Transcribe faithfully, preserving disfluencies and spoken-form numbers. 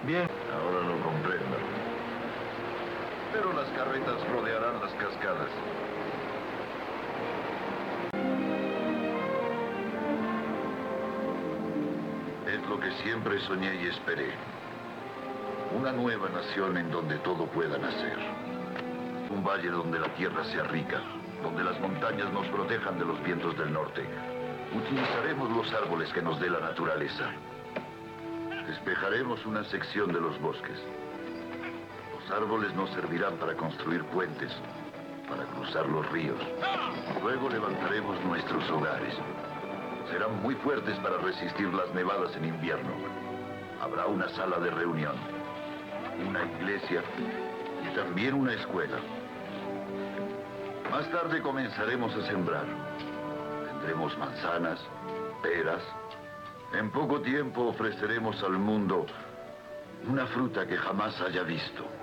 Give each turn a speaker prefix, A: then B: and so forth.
A: Bien, ahora lo comprendo. Pero las carretas rodearán las cascadas. Es lo que siempre soñé y esperé. Una nueva nación en donde todo pueda nacer. Un valle donde la tierra sea rica, donde las montañas nos protejan de los vientos del norte. Utilizaremos los árboles que nos dé la naturaleza. Despejaremos una sección de los bosques. Los árboles nos servirán para construir puentes, para cruzar los ríos. Luego levantaremos nuestros hogares. Serán muy fuertes para resistir las nevadas en invierno. Habrá una sala de reunión, una iglesia y también una escuela. Más tarde comenzaremos a sembrar. Tendremos manzanas, peras. En poco tiempo ofreceremos al mundo una fruta que jamás haya visto.